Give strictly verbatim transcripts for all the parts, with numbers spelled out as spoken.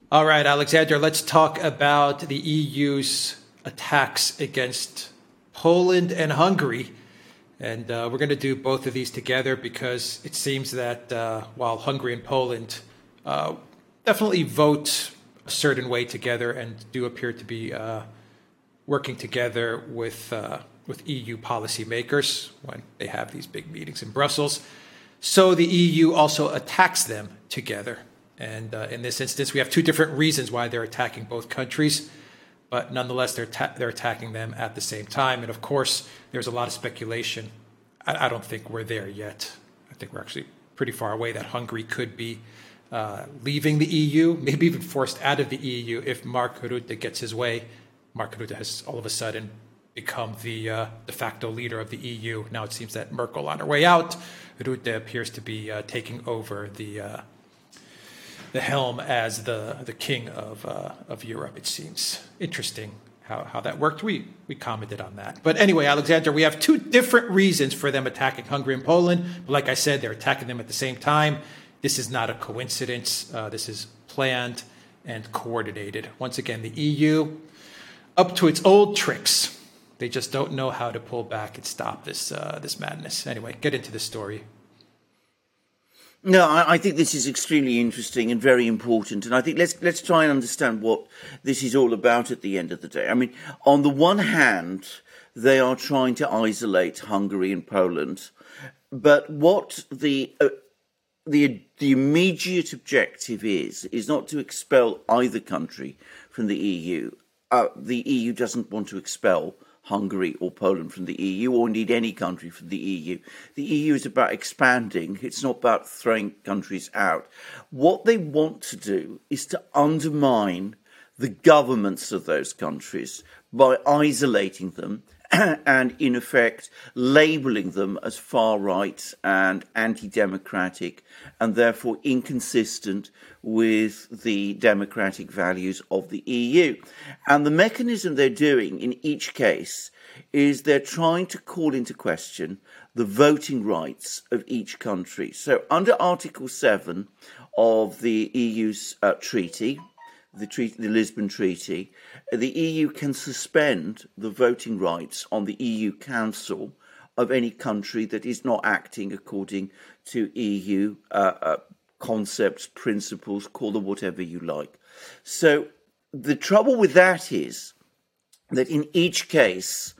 All right, Alexander, let's talk about the E U's attacks against Poland and Hungary. And uh, we're going to do both of these together because it seems that uh, while Hungary and Poland uh, definitely vote a certain way together and do appear to be uh, working together with uh, with E U policymakers when they have these big meetings in Brussels, so the E U also attacks them together. And uh, in this instance, we have two different reasons why they're attacking both countries, but nonetheless, they're ta- they're attacking them at the same time. And of course, there's a lot of speculation. I, I don't think we're there yet. I think we're actually pretty far away that Hungary could be uh, leaving the E U, maybe even forced out of the E U if Mark Rutte gets his way. Mark Rutte has all of a sudden become the uh, de facto leader of the E U. Now it seems that Merkel on her way out, Rutte appears to be uh, taking over the uh, the helm as the the king of uh, of Europe. It seems interesting how, how that worked. We we commented on that. But anyway, Alexander, we have two different reasons for them attacking Hungary and Poland. But like I said, they're attacking them at the same time. This is not a coincidence. Uh, this is planned and coordinated. Once again, the E U, up to its old tricks. They just don't know how to pull back and stop this uh, this madness. Anyway, get into the story. No, I, I think this is extremely interesting and very important, and I think let's let's try and understand what this is all about at the end of the day. I mean, on the one hand, they are trying to isolate Hungary and Poland, but what the uh, the the immediate objective is is not to expel either country from the E U. Uh, the E U doesn't want to expel Hungary or Poland from the E U, or indeed any country from the E U. The E U is about expanding. It's not about throwing countries out. What they want to do is to undermine the governments of those countries by isolating them and, in effect, labelling them as far-right and anti-democratic and therefore inconsistent with the democratic values of the E U. And the mechanism they're doing in each case is they're trying to call into question the voting rights of each country. So under Article seven of the E U's uh, treaty, the, treaty, the Lisbon Treaty, the E U can suspend the voting rights on the E U Council of any country that is not acting according to E U uh, uh, concepts, principles, call them whatever you like. So the trouble with that is that in each case,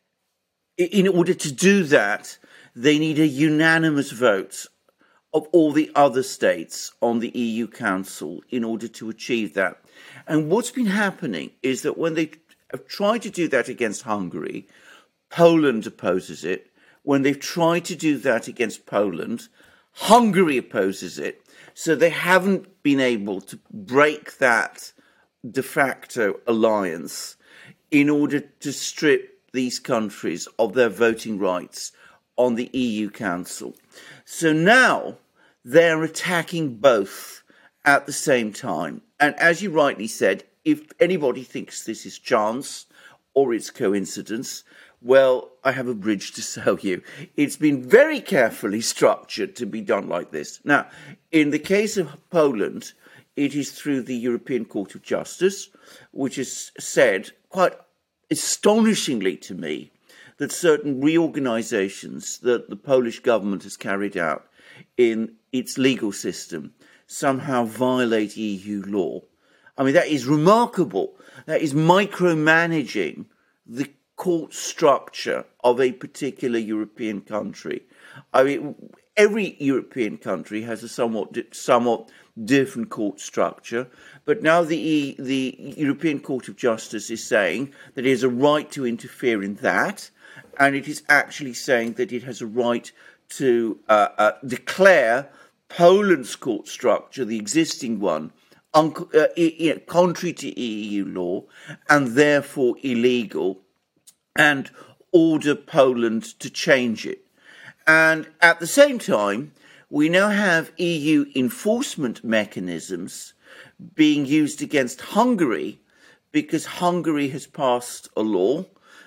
in order to do that, they need a unanimous vote of all the other states on the E U Council in order to achieve that. And what's been happening is that when they have tried to do that against Hungary, Poland opposes it. When they've tried to do that against Poland, Hungary opposes it. So they haven't been able to break that de facto alliance in order to strip these countries of their voting rights on the E U Council. So now they're attacking both at the same time. And as you rightly said, if anybody thinks this is chance or it's coincidence, well, I have a bridge to sell you. It's been very carefully structured to be done like this. Now, in the case of Poland, it is through the European Court of Justice, which has said quite astonishingly to me that certain reorganizations that the Polish government has carried out in its legal system somehow violate E U law. I mean, that is remarkable. That is micromanaging the court structure of a particular European country. I mean, every European country has a somewhat somewhat different court structure, but now the the European Court of Justice is saying that it has a right to interfere in that, and it is actually saying that it has a right to uh, uh, declare Poland's court structure, the existing one, un- uh, uh, contrary to E U law, and therefore illegal, and order Poland to change it. And at the same time, we now have E U enforcement mechanisms being used against Hungary because Hungary has passed a law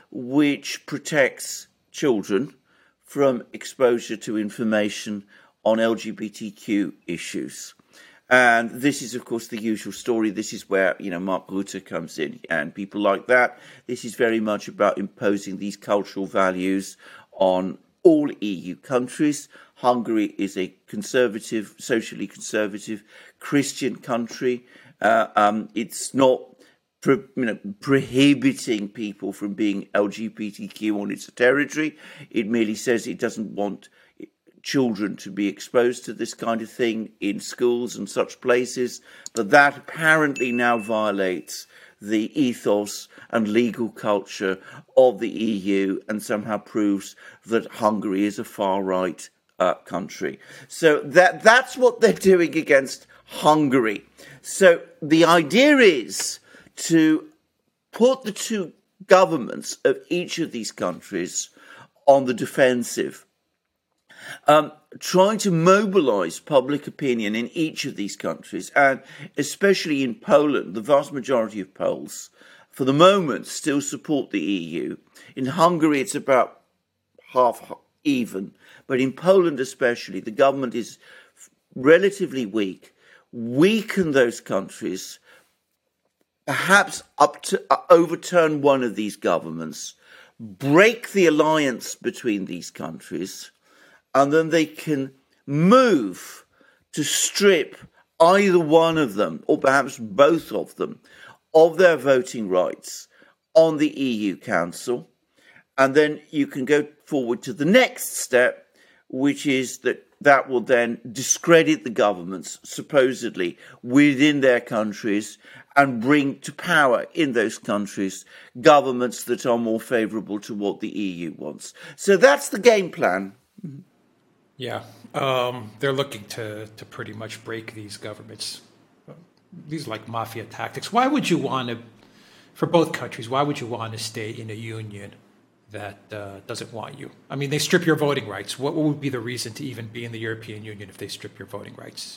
which protects children from exposure to information on L G B T Q issues. And this is, of course, the usual story. This is where, you know, Mark Rutte comes in and people like that. This is very much about imposing these cultural values on all E U countries. Hungary is a conservative, socially conservative Christian country. Uh, um, it's not pro, you know, prohibiting people from being L G B T Q on its territory. It merely says it doesn't want children to be exposed to this kind of thing in schools and such places. But that apparently now violates the ethos and legal culture of the E U and somehow proves that Hungary is a far-right uh, country. So that that's what they're doing against Hungary. So the idea is to put the two governments of each of these countries on the defensive, um, trying to mobilize public opinion in each of these countries, and especially in Poland. The vast majority of Poles, for the moment, still support the E U. In Hungary, it's about half even, but in Poland especially, the government is relatively weak. Weaken those countries, perhaps up to uh, overturn one of these governments, break the alliance between these countries, and then they can move to strip either one of them, or perhaps both of them, of their voting rights on the E U Council. And then you can go forward to the next step, which is that that will then discredit the governments, supposedly, within their countries, and bring to power in those countries governments that are more favourable to what the E U wants. So that's the game plan. Yeah, um, they're looking to, to pretty much break these governments. These are like mafia tactics. Why would you want to, for both countries, why would you want to stay in a union that uh, doesn't want you? I mean, they strip your voting rights. What would be the reason to even be in the European Union if they strip your voting rights?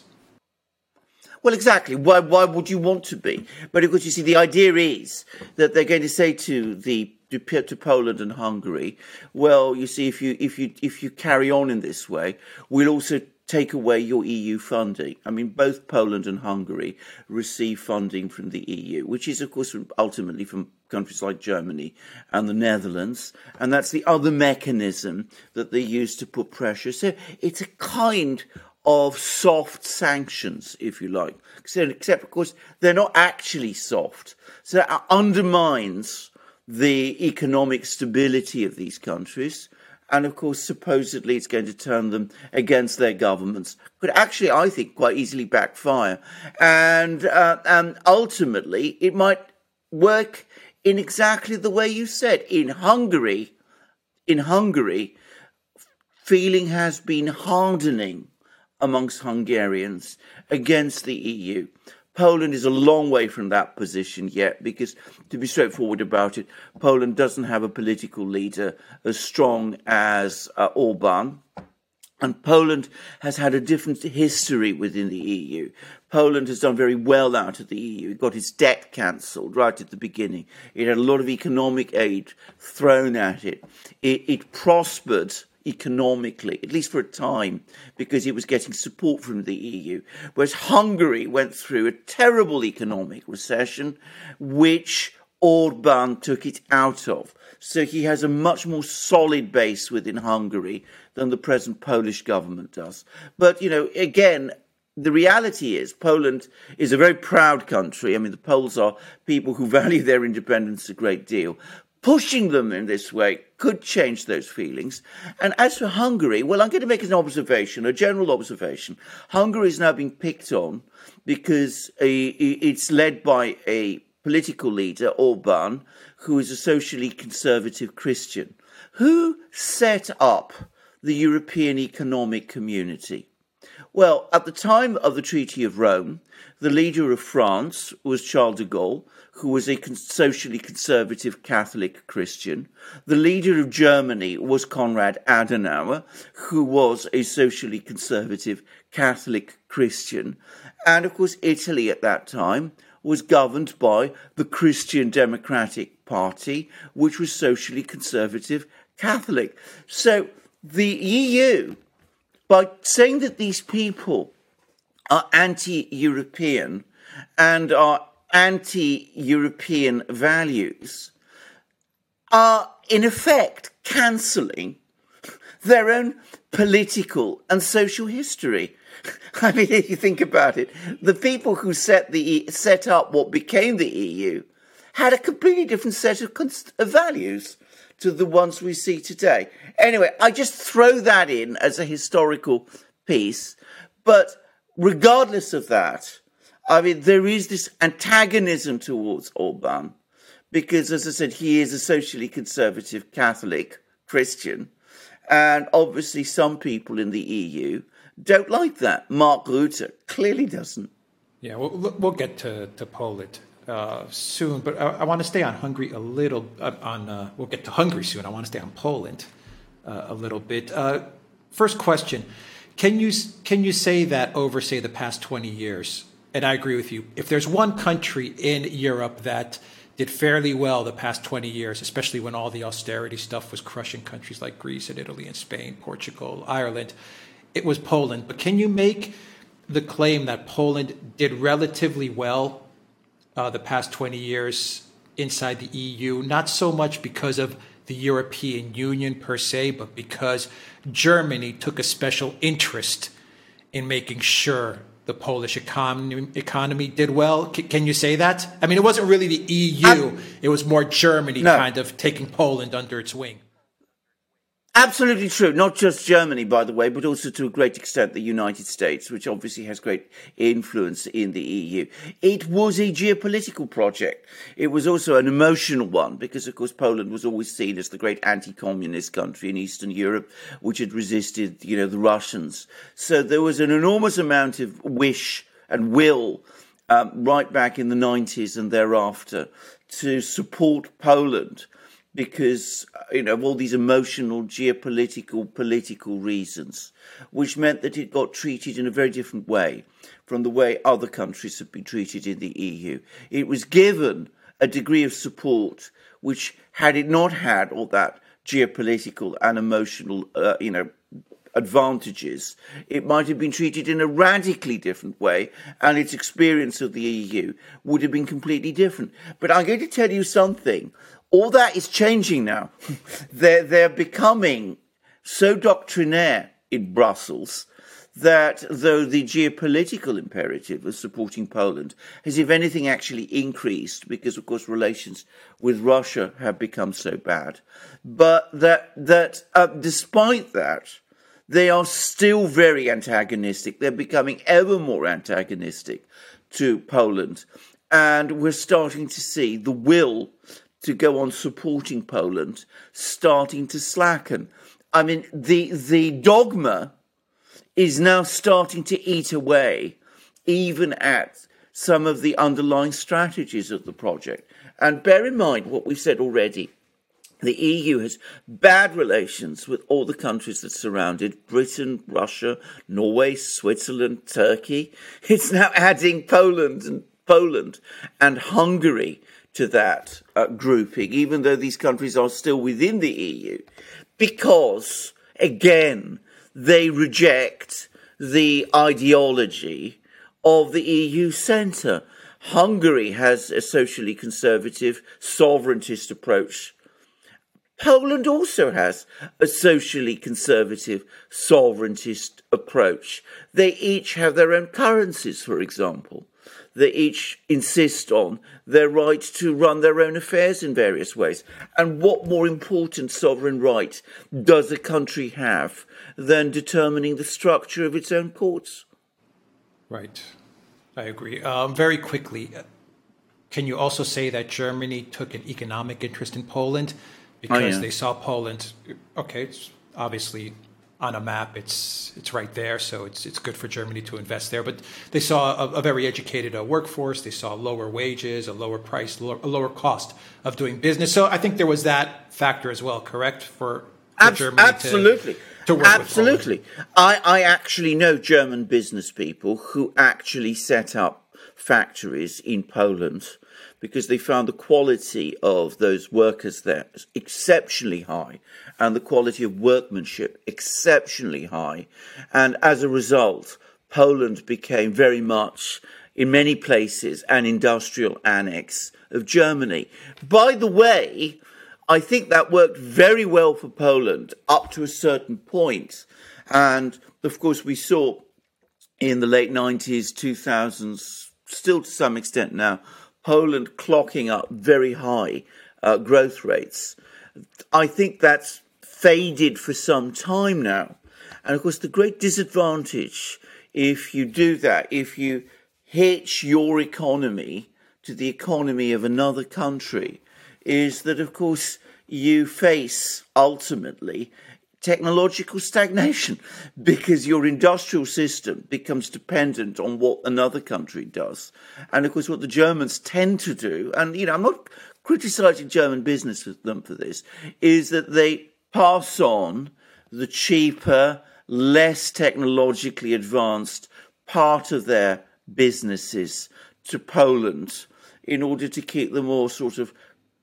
Well, exactly. Why why would you want to be? But of course, you see, the idea is that they're going to say to the to, to Poland and Hungary, well, you see, if you if you if you carry on in this way, we'll also take away your E U funding. I mean, both Poland and Hungary receive funding from the E U, which is, of course, from, ultimately from countries like Germany and the Netherlands. And that's the other mechanism that they use to put pressure. So it's a kind of soft sanctions, if you like, except, of course, they're not actually soft. So that undermines the economic stability of these countries. And, of course, supposedly it's going to turn them against their governments. Could actually, I think, quite easily backfire. And, uh, and ultimately, it might work in exactly the way you said. In Hungary, in Hungary, feeling has been hardening amongst Hungarians against the E U. Poland is a long way from that position yet, because, to be straightforward about it, Poland doesn't have a political leader as strong as uh, Orban. And Poland has had a different history within the E U. Poland has done very well out of the E U. It got its debt cancelled right at the beginning. It had a lot of economic aid thrown at it. It, it prospered economically, at least for a time, because it was getting support from the E U. Whereas Hungary went through a terrible economic recession, which Orban took it out of. So he has a much more solid base within Hungary than the present Polish government does. But, you know, again, the reality is Poland is a very proud country. I mean, the Poles are people who value their independence a great deal. Pushing them in this way could change those feelings. And as for Hungary, well, I'm going to make an observation, a general observation. Hungary is now being picked on because it's led by a political leader, Orban, who is a socially conservative Christian. Who set up the European Economic Community? Well, at the time of the Treaty of Rome, the leader of France was Charles de Gaulle, who was a socially conservative Catholic Christian. The leader of Germany was Konrad Adenauer, who was a socially conservative Catholic Christian. And, of course, Italy at that time was governed by the Christian Democratic Party, which was socially conservative Catholic. So the E U, by saying that these people are anti-European and are anti-European values, are in effect cancelling their own political and social history. I mean, if you think about it, the people who set the set up what became the E U had a completely different set of, const- of values to the ones we see today. Anyway, I just throw that in as a historical piece. But regardless of that, I mean, there is this antagonism towards Orban because, as I said, he is a socially conservative Catholic Christian. And obviously some people in the E U don't like that. Mark Rutte clearly doesn't. Yeah, we'll, we'll get to, to Poland uh, soon, but I, I want to stay on Hungary a little. Uh, on uh, We'll get to Hungary soon. I want to stay on Poland uh, a little bit. Uh, first question, can you, can you say that over, say, the past twenty years, and I agree with you, if there's one country in Europe that did fairly well the past twenty years, especially when all the austerity stuff was crushing countries like Greece and Italy and Spain, Portugal, Ireland, it was Poland. But can you make the claim that Poland did relatively well uh, the past twenty years inside the E U, not so much because of the European Union per se, but because Germany took a special interest in making sure the Polish economy, economy did well? C- can you say that? I mean, it wasn't really the E U. Um, it was more Germany no. kind of taking Poland under its wing. Absolutely true. Not just Germany, by the way, but also to a great extent the United States, which obviously has great influence in the E U. It was a geopolitical project. It was also an emotional one because, of course, Poland was always seen as the great anti-communist country in Eastern Europe, which had resisted, you know, the Russians. So there was an enormous amount of wish and will um, right back in the nineties and thereafter to support Poland, because, you know, of all these emotional, geopolitical, political reasons, which meant that it got treated in a very different way from the way other countries have been treated in the E U. It was given a degree of support which, had it not had all that geopolitical and emotional, uh, you know, advantages, it might have been treated in a radically different way, and its experience of the E U would have been completely different. But I'm going to tell you something. All that is changing now. they're, they're becoming so doctrinaire in Brussels that though the geopolitical imperative of supporting Poland has, if anything, actually increased because, of course, relations with Russia have become so bad, but that, that uh, despite that, they are still very antagonistic. They're becoming ever more antagonistic to Poland. And we're starting to see the will to go on supporting Poland starting to slacken. I mean, the the dogma is now starting to eat away even at some of the underlying strategies of the project. And bear in mind what we've said already. The E U has bad relations with all the countries that surround it: Britain, Russia, Norway, Switzerland, Turkey. It's now adding Poland and Poland and Hungary to that uh, grouping, even though these countries are still within the E U, because, again, they reject the ideology of the E U centre. Hungary has a socially conservative, sovereigntist approach. Poland also has a socially conservative, sovereigntist approach. They each have their own currencies, for example. They each insist on their right to run their own affairs in various ways. And what more important sovereign right does a country have than determining the structure of its own courts? Right. I agree. Um, very quickly, can you also say that Germany took an economic interest in Poland because oh, yeah. they saw Poland, okay, it's obviously on a map, it's it's right there, so it's it's good for Germany to invest there. But they saw a, a very educated uh, workforce. They saw lower wages, a lower price, lower, a lower cost of doing business. So I think there was that factor as well, correct, for, for Ab- Germany absolutely. to, to work absolutely. with Poland. I, I actually know German business people who actually set up factories in Poland because they found the quality of those workers there exceptionally high and the quality of workmanship exceptionally high. And as a result, Poland became very much, in many places, an industrial annex of Germany. By the way, I think that worked very well for Poland up to a certain point. And, of course, we saw in the late nineties, two thousands, still to some extent now, Poland clocking up very high uh, growth rates. I think that's faded for some time now. And, of course, the great disadvantage, if you do that, if you hitch your economy to the economy of another country, is that, of course, you face, ultimately, technological stagnation, because your industrial system becomes dependent on what another country does. And, of course, what the Germans tend to do, and, you know, I'm not criticizing German business for them for this, is that they pass on the cheaper, less technologically advanced part of their businesses to Poland in order to keep the more sort of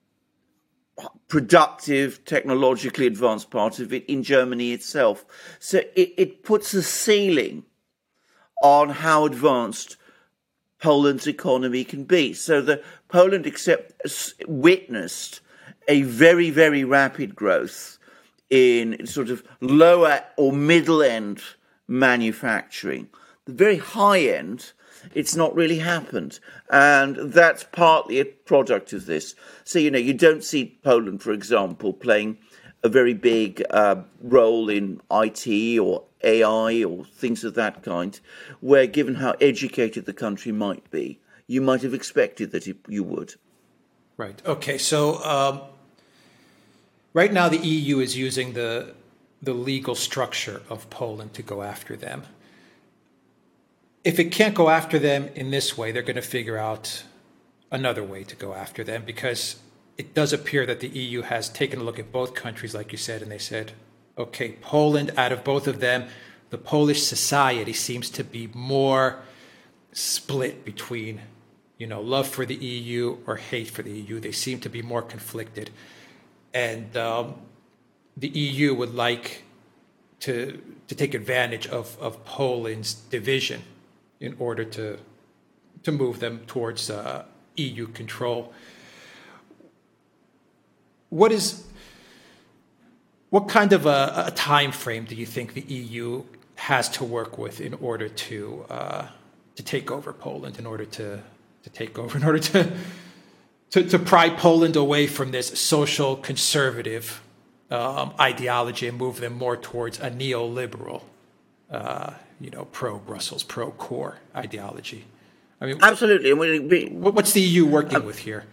productive, technologically advanced part of it in Germany itself. So it, it puts a ceiling on how advanced Poland's economy can be. So the Poland accept, witnessed a very, very rapid growth in sort of lower or middle end manufacturing. The very high end, it's not really happened. And that's partly a product of this. So, you know, you don't see Poland, for example, playing a very big uh, role in I T or A I or things of that kind, where, given how educated the country might be, you might have expected that it, you would. Right. Okay. So um, right now the E U is using the the legal structure of Poland to go after them. If it can't go after them in this way, they're going to figure out another way to go after them, because it does appear that the E U has taken a look at both countries, like you said, and they said, okay, Poland, out of both of them, the Polish society seems to be more split between, you know, love for the E U or hate for the E U. They seem to be more conflicted. And um, the E U would like to to take advantage of, of Poland's division in order to to move them towards uh, E U control. What is what kind of a, a time frame do you think the E U has to work with in order to uh, to take over Poland, in order to to take over, in order to to, to pry Poland away from this social conservative um, ideology and move them more towards a neoliberal, uh, you know, pro-Brussels, pro-core ideology? I mean, absolutely. We, what's the E U working um, with here?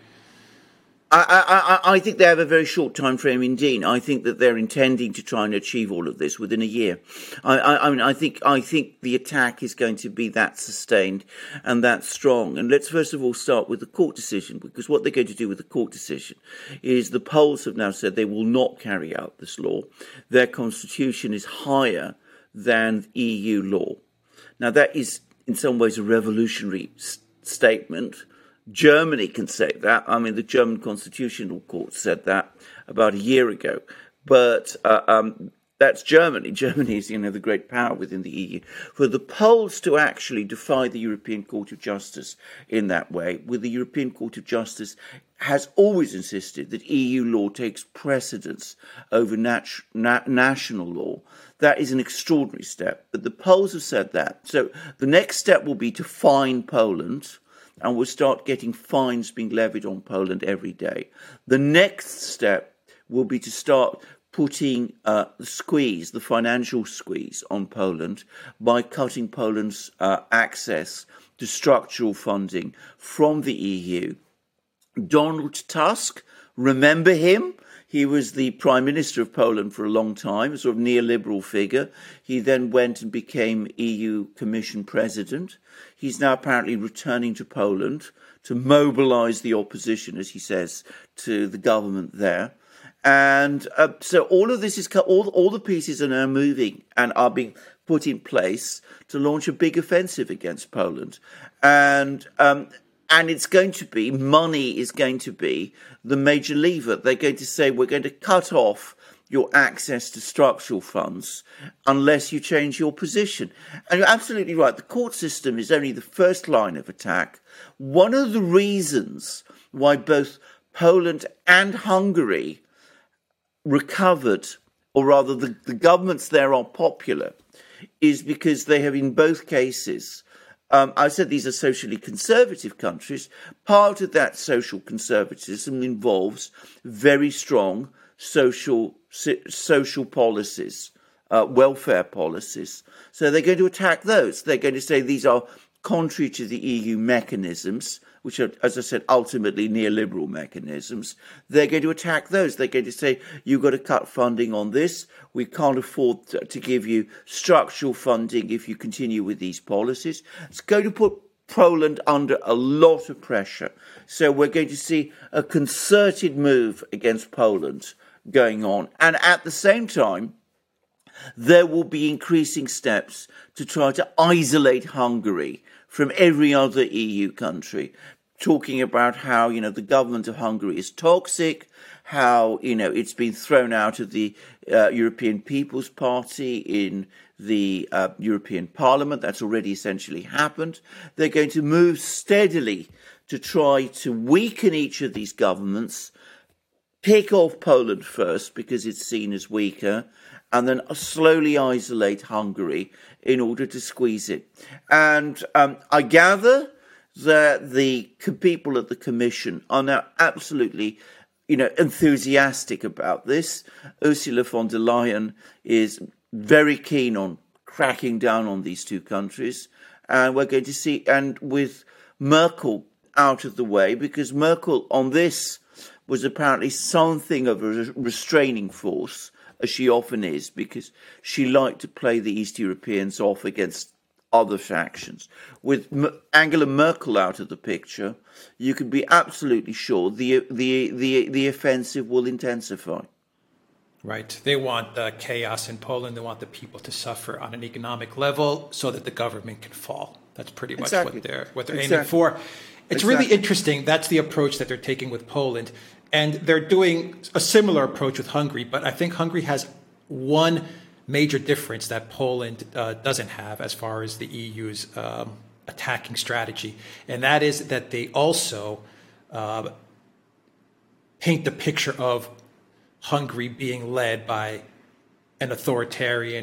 I, I, I think they have a very short time frame indeed. I think that they're intending to try and achieve all of this within a year. I, I, I mean, I think I think the attack is going to be that sustained and that strong. And let's first of all start with the court decision, because what they're going to do with the court decision is the Poles have now said they will not carry out this law. Their constitution is higher than E U law. Now, that is in some ways a revolutionary s- statement. Germany can say that. I mean, the German Constitutional Court said that about a year ago. But uh, um, that's Germany. Germany is, you know, the great power within the E U. For the Poles to actually defy the European Court of Justice in that way, with the European Court of Justice has always insisted that E U law takes precedence over nat- na- national law. That is an extraordinary step. But the Poles have said that. So the next step will be to fine Poland, and we'll start getting fines being levied on Poland every day. The next step will be to start putting uh, the squeeze, the financial squeeze on Poland by cutting Poland's uh, access to structural funding from the E U. Donald Tusk, remember him? He was the Prime Minister of Poland for a long time, a sort of neoliberal figure. He then went and became E U Commission President. He's now apparently returning to Poland to mobilize the opposition, as he says, to the government there. And uh, so all of this is, all, all the pieces are now moving and are being put in place to launch a big offensive against Poland. And um, and it's going to be, money is going to be the major lever. They're going to say, we're going to cut off your access to structural funds unless you change your position. And you're absolutely right. The court system is only the first line of attack. One of the reasons why both Poland and Hungary recovered, or rather the, the governments there are popular, is because they have in both cases, um, I said these are socially conservative countries. Part of that social conservatism involves very strong social social policies, uh, welfare policies. So they're going to attack those. They're going to say these are contrary to the E U mechanisms, which are, as I said, ultimately neoliberal mechanisms. They're going to attack those. They're going to say, you've got to cut funding on this. We can't afford to, to give you structural funding if you continue with these policies. It's going to put Poland under a lot of pressure. So we're going to see a concerted move against Poland going on. And at the same time, there will be increasing steps to try to isolate Hungary from every other E U country, talking about how, you know, the government of Hungary is toxic, how, you know, it's been thrown out of the uh, European People's Party in the uh, European Parliament. That's already essentially happened. They're going to move steadily to try to weaken each of these governments, pick off Poland first because it's seen as weaker, and then slowly isolate Hungary in order to squeeze it. And um, I gather that the people at the Commission are now absolutely, you know, enthusiastic about this. Ursula von der Leyen is very keen on cracking down on these two countries. And we're going to see, and with Merkel out of the way, because Merkel on this was apparently something of a restraining force, as she often is, because she liked to play the East Europeans off against other factions. With M- Angela Merkel out of the picture, you can be absolutely sure the the the, the offensive will intensify. Right. They want uh, chaos in Poland. They want the people to suffer on an economic level so that the government can fall. That's pretty much exactly. what they're what they're exactly. aiming for. It's exactly. really interesting. That's the approach that they're taking with Poland. And they're doing a similar approach with Hungary. But I think Hungary has one major difference that Poland uh, doesn't have as far as the E U's um, attacking strategy. And that is that they also uh, paint the picture of Hungary being led by an authoritarian,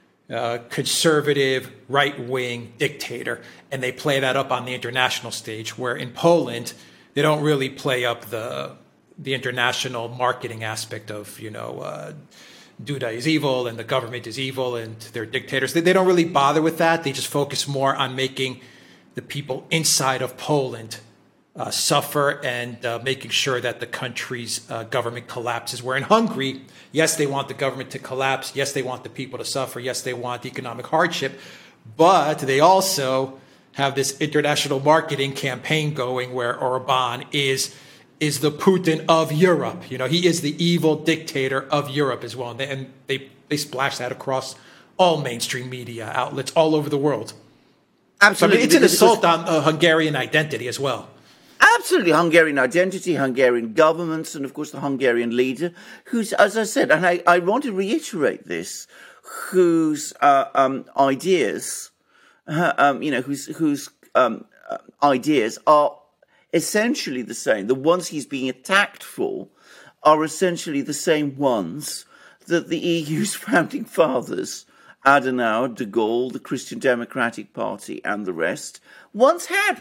uh, conservative, right-wing dictator. And they play that up on the international stage, where in Poland, they don't really play up the the international marketing aspect of, you know, uh, Duda is evil and the government is evil and they're dictators. They, they don't really bother with that. They just focus more on making the people inside of Poland uh, suffer and uh, making sure that the country's uh, government collapses. Where in Hungary, yes, they want the government to collapse. Yes, they want the people to suffer. Yes, they want economic hardship. But they also have this international marketing campaign going where Orban is is the Putin of Europe. You know, he is the evil dictator of Europe as well. And they, and they, they splash that across all mainstream media outlets all over the world. Absolutely. So, I mean, it's an assault on uh, Hungarian identity as well. Absolutely. Hungarian identity, Hungarian governments, and of course the Hungarian leader, who's, as I said, and I, I want to reiterate this, whose uh, um, ideas, uh, um, you know, whose, whose um, uh, ideas are essentially the same. The ones he's being attacked for are essentially the same ones that the E U's founding fathers, Adenauer, de Gaulle, the Christian Democratic Party, and the rest, once had.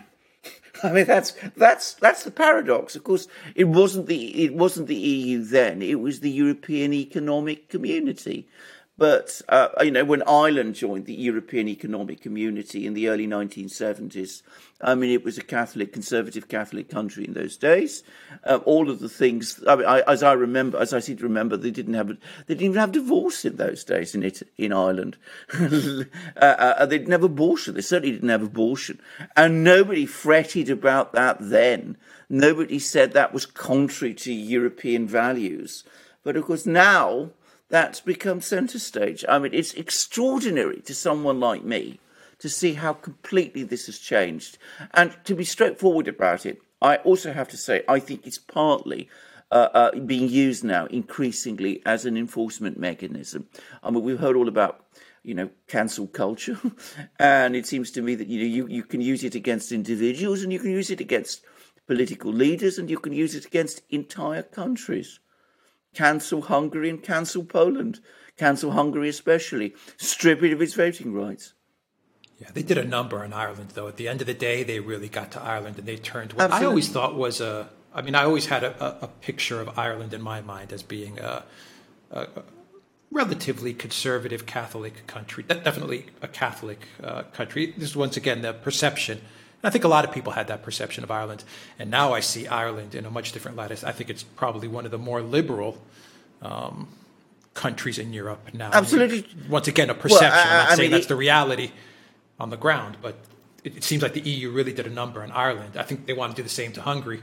I mean, that's that's that's the paradox. Of course, it wasn't the it wasn't the E U then. It was the European Economic Community. But, uh, you know, when Ireland joined the European Economic Community in the early nineteen seventies, I mean, it was a Catholic, conservative Catholic country in those days. Uh, all of the things, I mean, I, as I remember, as I seem to remember, they didn't have, they didn't even have divorce in those days in it, in Ireland. uh, uh, they didn't have abortion. They certainly didn't have abortion. And nobody fretted about that then. Nobody said that was contrary to European values. But of course now, that's become centre stage. I mean, it's extraordinary to someone like me to see how completely this has changed. And to be straightforward about it, I also have to say, I think it's partly uh, uh, being used now increasingly as an enforcement mechanism. I mean, we've heard all about, you know, cancel culture, and it seems to me that, you know, you, you can use it against individuals, and you can use it against political leaders, and you can use it against entire countries. Cancel Hungary and cancel Poland. Cancel Hungary especially. Strip it of its voting rights. Yeah, they did a number on Ireland, though. At the end of the day, they really got to Ireland, and they turned what Absolutely. I always thought was a... I mean, I always had a, a picture of Ireland in my mind as being a, a, a relatively conservative Catholic country. Definitely a Catholic uh, country. This is, once again, the perception. And I think a lot of people had that perception of Ireland. And now I see Ireland in a much different light. I think it's probably one of the more liberal um, countries in Europe now. Absolutely. I mean, once again, a perception. Well, I, I'm not I saying mean, that's it, the reality on the ground, but it, it seems like the E U really did a number on Ireland. I think they want to do the same to Hungary.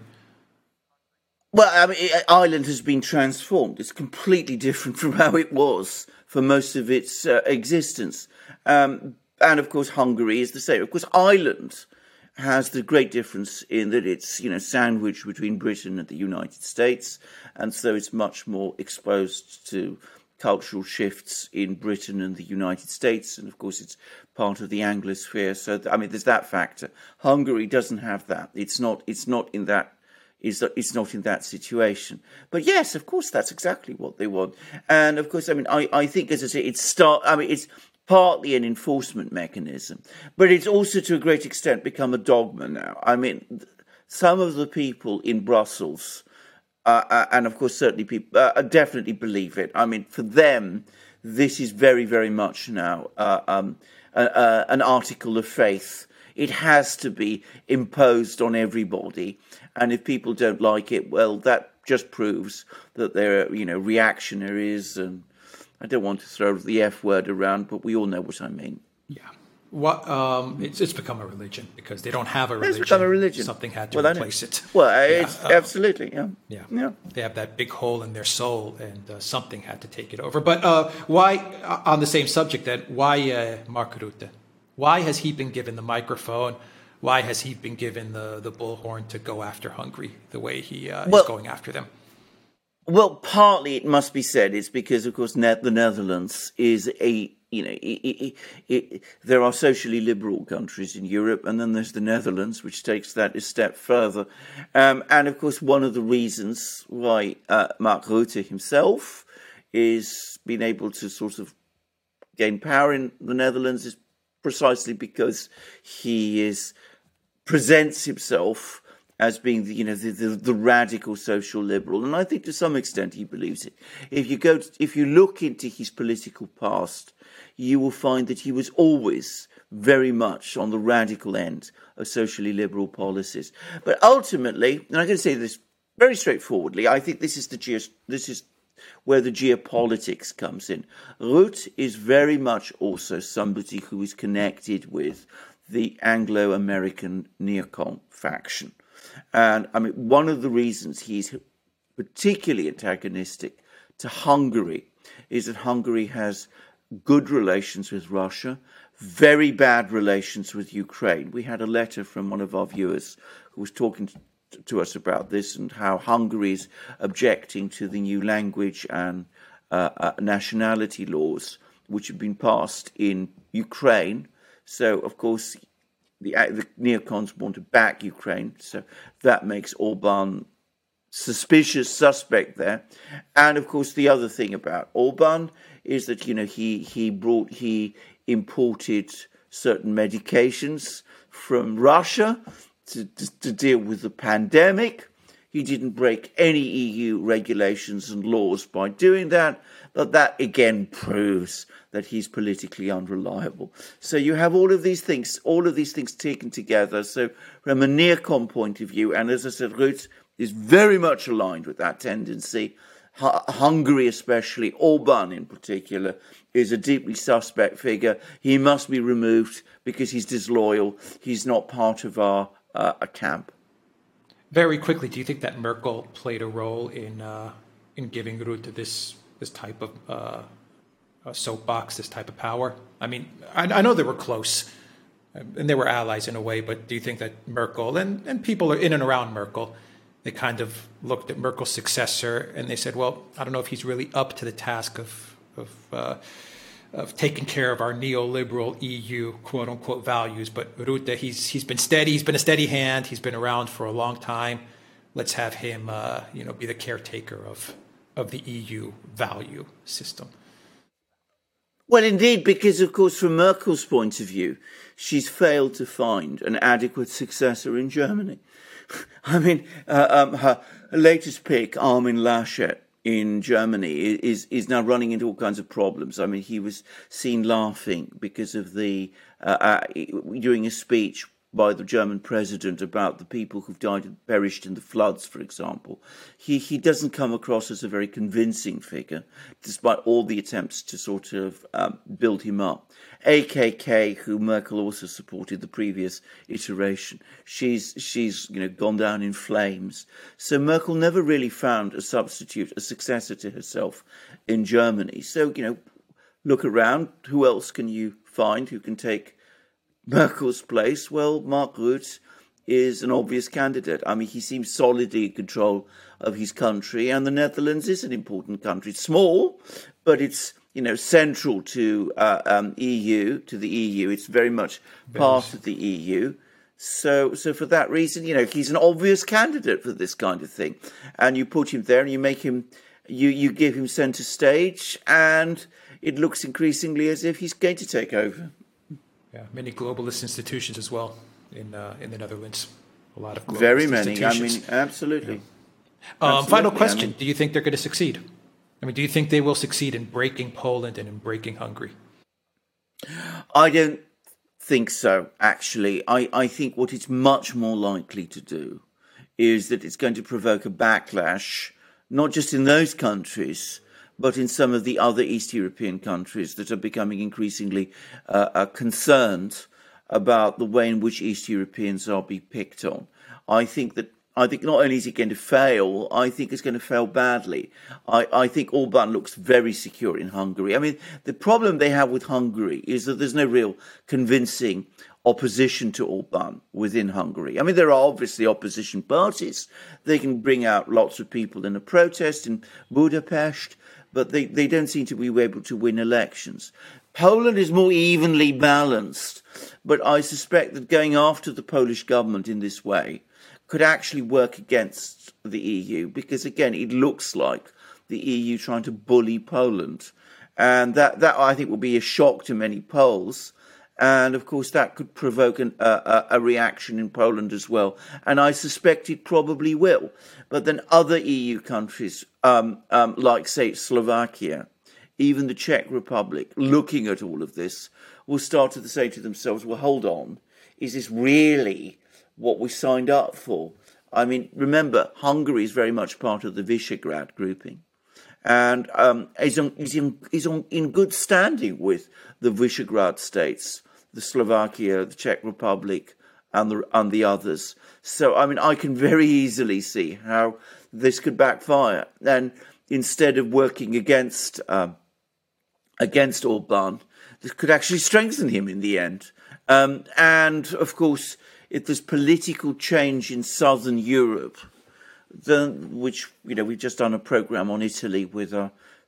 Well, I mean, Ireland has been transformed. It's completely different from how it was for most of its uh, existence. Um, and of course, Hungary is the same. Of course, Ireland has the great difference in that it's, you know, sandwiched between Britain and the United States. And so it's much more exposed to cultural shifts in Britain and the United States. And of course, it's part of the Anglosphere. So, I mean, there's that factor. Hungary doesn't have that. It's not, it's not in that Is that it's not in that situation. But yes, of course, that's exactly what they want. And of course, I mean, I, I think, as I say, it's start. I mean, it's partly an enforcement mechanism, but it's also to a great extent become a dogma now. I mean, some of the people in Brussels, uh, uh, and of course, certainly people uh, definitely believe it. I mean, for them, this is very, very much now uh, um, uh, uh, an article of faith. It has to be imposed on everybody. And if people don't like it, well, that just proves that they're, you know, reactionaries. And I don't want to throw the F word around, but we all know what I mean. Yeah. What, um, it's, it's become a religion because they don't have a religion. It's become a religion. Something had to well, replace it. Well, yeah. it's, um, absolutely, yeah. yeah. Yeah. They have that big hole in their soul, and uh, something had to take it over. But uh, why, uh, on the same subject then, why uh, Mark Rutte? Why has he been given the microphone? Why has he been given the, the bullhorn to go after Hungary the way he uh, well, is going after them? Well, partly it must be said it's because, of course, ne- the Netherlands is a, you know, it, it, it, there are socially liberal countries in Europe, and then there's the Netherlands, which takes that a step further. Um, and, of course, one of the reasons why uh, Mark Rutte himself is being able to sort of gain power in the Netherlands is precisely because he is presents himself as being, the, you know, the, the, the radical social liberal, and I think to some extent he believes it. If you go, to, if you look into his political past, you will find that he was always very much on the radical end of socially liberal policies. But ultimately, and I'm going to say this very straightforwardly, I think this is the geo, this is where the geopolitics comes in. Rutte is very much also somebody who is connected with the Anglo-American neocon faction. And I mean, one of the reasons he's particularly antagonistic to Hungary is that Hungary has good relations with Russia, very bad relations with Ukraine. We had a letter from one of our viewers who was talking to to us about this and how Hungary is objecting to the new language and uh, uh, nationality laws which have been passed in Ukraine. So, of course, the, uh, the neocons want to back Ukraine. So that makes Orban suspicious, suspect there. And, of course, the other thing about Orban is that, you know, he, he brought, he imported certain medications from Russia To, to, to deal with the pandemic. He didn't break any E U regulations and laws by doing that, but that again proves that he's politically unreliable. So you have all of these things, all of these things taken together. So from a neocon point of view, and as I said, Rutte is very much aligned with that tendency. H- Hungary especially, Orban in particular, is a deeply suspect figure. He must be removed because he's disloyal. He's not part of our Uh, a camp. Very quickly, do you think that Merkel played a role in uh, in giving Rutte this this type of uh, a soapbox, this type of power? I mean, I, I know they were close, and they were allies in a way, but do you think that Merkel and, and people are in and around Merkel they kind of looked at Merkel's successor and they said, well, I don't know if he's really up to the task of of, uh, of taking care of our neoliberal E U quote unquote values. But Rutte, he's he's been steady. He's been a steady hand. He's been around for a long time. Let's have him, uh, you know, be the caretaker of of the E U value system. Well, indeed, because, of course, from Merkel's point of view, she's failed to find an adequate successor in Germany. I mean, uh, um, her latest pick, Armin Laschet, in Germany, is is now running into all kinds of problems. I mean, he was seen laughing because of the, uh, uh, during a speech by the German president about the people who've died and perished in the floods, for example. He he doesn't come across as a very convincing figure, despite all the attempts to sort of um, build him up. A K K, who Merkel also supported the previous iteration, she's she's you know gone down in flames. So Merkel never really found a substitute, a successor to herself in Germany. So you know, look around. Who else can you find who can take Merkel's place? Well, Mark Rutte is an obvious candidate. I mean, he seems solidly in control of his country, and the Netherlands is an important country. It's small, but it's, you know, central to uh, um, E U, to the E U. It's very much part of the E U. So, so for that reason, you know, he's an obvious candidate for this kind of thing. And you put him there, and you make him, you you give him centre stage, and it looks increasingly as if he's going to take over. Yeah, many globalist institutions as well in uh, in the Netherlands. A lot of globalist very many. institutions. I mean, absolutely. Yeah. Um, absolutely. Final question: I mean, do you think they're going to succeed? I mean, do you think they will succeed in breaking Poland and in breaking Hungary? I don't think so. Actually, I I think what it's much more likely to do is that it's going to provoke a backlash, not just in those countries, but in some of the other East European countries that are becoming increasingly uh, uh, concerned about the way in which East Europeans are being picked on. I think that I think not only is it going to fail, I think it's going to fail badly. I, I think Orban looks very secure in Hungary. I mean, the problem they have with Hungary is that there's no real convincing opposition to Orban within Hungary. I mean, there are obviously opposition parties. They can bring out lots of people in a protest in Budapest, but they, they don't seem to be able to win elections. Poland is more evenly balanced, but I suspect that going after the Polish government in this way could actually work against the E U, because, again, it looks like the E U trying to bully Poland. And that, that I think, will be a shock to many Poles. And, of course, that could provoke an, uh, a reaction in Poland as well. And I suspect it probably will. But then other E U countries, um, um, like, say, Slovakia, even the Czech Republic, looking at all of this, will start to say to themselves, well, hold on, is this really what we signed up for? I mean, remember, Hungary is very much part of the Visegrad grouping, and um, is, on, is, in, is on, in good standing with the Visegrad states, the Slovakia, the Czech Republic, and the, and the others. So, I mean, I can very easily see how this could backfire. And instead of working against um, against Orban, this could actually strengthen him in the end. Um, and, of course, if there's political change in southern Europe, then, which, you know, we've just done a programme on Italy with our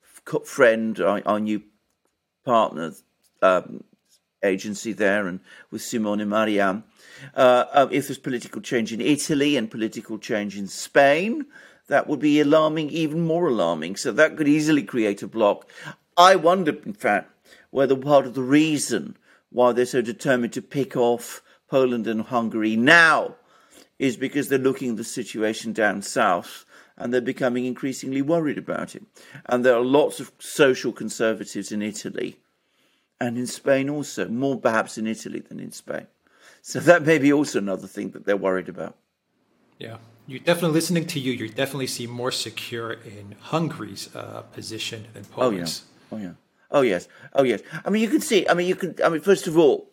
friend, our, our new partner um, agency there, and with Simone Mariam. Uh, uh, if there's political change in Italy and political change in Spain, that would be alarming, even more alarming. So that could easily create a block. I wonder, in fact, whether part of the reason why they're so determined to pick off Poland and Hungary now is because they're looking at the situation down south and they're becoming increasingly worried about it. And there are lots of social conservatives in Italy and in Spain also, more perhaps in Italy than in Spain. So that may be also another thing that they're worried about. Yeah, you're definitely listening to you. You definitely seem more secure in Hungary's uh, position than Poland's. Oh, yeah. Oh, yeah. Oh, yes. Oh, yes. I mean, you can see, I mean, you can, I mean, first of all,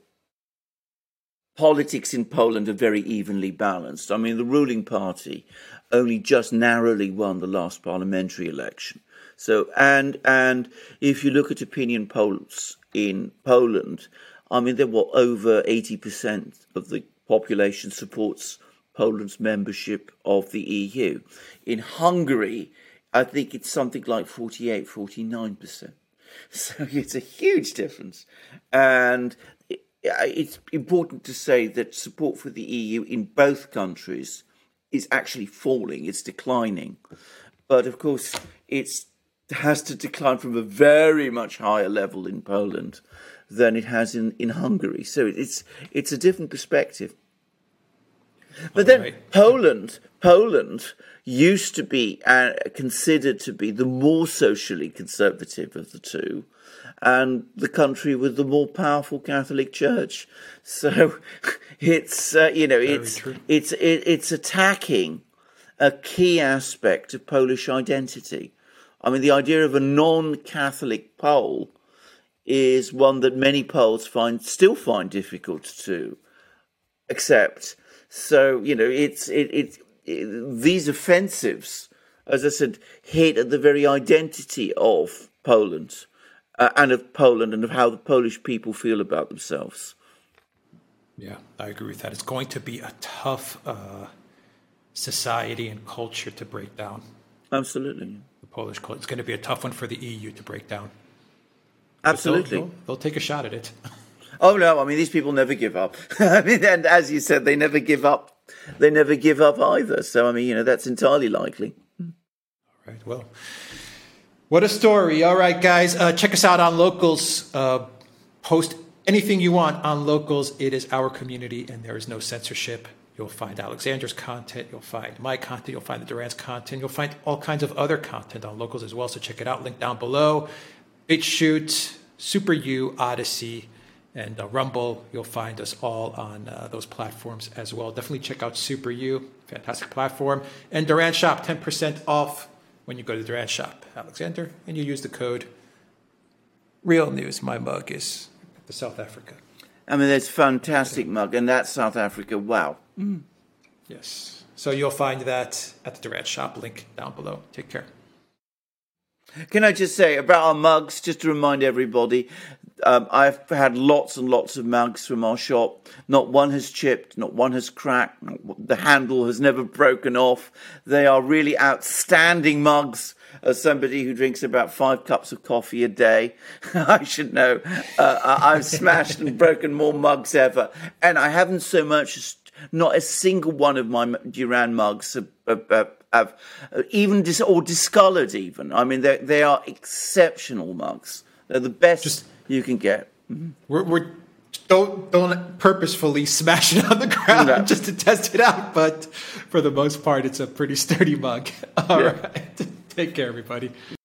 politics in Poland are very evenly balanced. I mean, the ruling party only just narrowly won the last parliamentary election. So, and, and if you look at opinion polls in Poland, I mean, there were over eighty percent of the population supports Poland's membership of the E U. In Hungary, I think it's something like forty-eight, forty-nine percent. So it's a huge difference. And it's important to say that support for the E U in both countries is actually falling, it's declining. But of course, it's, it has to decline from a very much higher level in Poland than it has in, in Hungary. So it's it's a different perspective. But then right. Poland, Poland used to be uh, considered to be the more socially conservative of the two, and the country with the more powerful Catholic Church. So it's uh, you know Very it's true. it's it, it's attacking a key aspect of Polish identity. I mean, the idea of a non-Catholic Pole is one that many Poles find still find difficult to accept. So you know, it's it, it, it these offensives, as I said, hit at the very identity of Poland uh, and of Poland and of how the Polish people feel about themselves. Yeah, I agree with that. It's going to be a tough uh, society and culture to break down. Absolutely. The Polish culture. It's going to be a tough one for the E U to break down. Absolutely. They'll, they'll, they'll take a shot at it. Oh, no, I mean, these people never give up. I mean, and as you said, they never give up. They never give up either. So, I mean, you know, that's entirely likely. All right, well, what a story. All right, guys, uh, check us out on Locals. Uh, post anything you want on Locals. It is our community, and there is no censorship. You'll find Alexander's content. You'll find my content. You'll find the Duran's content. You'll find all kinds of other content on Locals as well. So check it out. Link down below. BitChute, Super U, Odyssey, and uh, Rumble. You'll find us all on uh, those platforms as well. Definitely check out Super U, fantastic platform. And Duran Shop, ten percent off when you go to Duran Shop, Alexander, and you use the code Real News. My mug is the South Africa. I mean, that's fantastic mug, and that's South Africa. Wow. Mm. Yes. So you'll find that at the Duran Shop, link down below. Take care. Can I just say about our mugs, just to remind everybody, um, I've had lots and lots of mugs from our shop. Not one has chipped, not one has cracked, not, the handle has never broken off. They are really outstanding mugs. As somebody who drinks about five cups of coffee a day, I should know. Uh, I've smashed and broken more mugs ever. And I haven't so much as, not a single one of my Duran mugs have, have, have Have even dis- or discolored even. I mean, they they are exceptional mugs. They're the best Just, you can get. Mm-hmm. We're, we're don't don't purposefully smash it on the ground no. just to test it out. But for the most part, it's a pretty sturdy mug. All yeah. right, take care, everybody.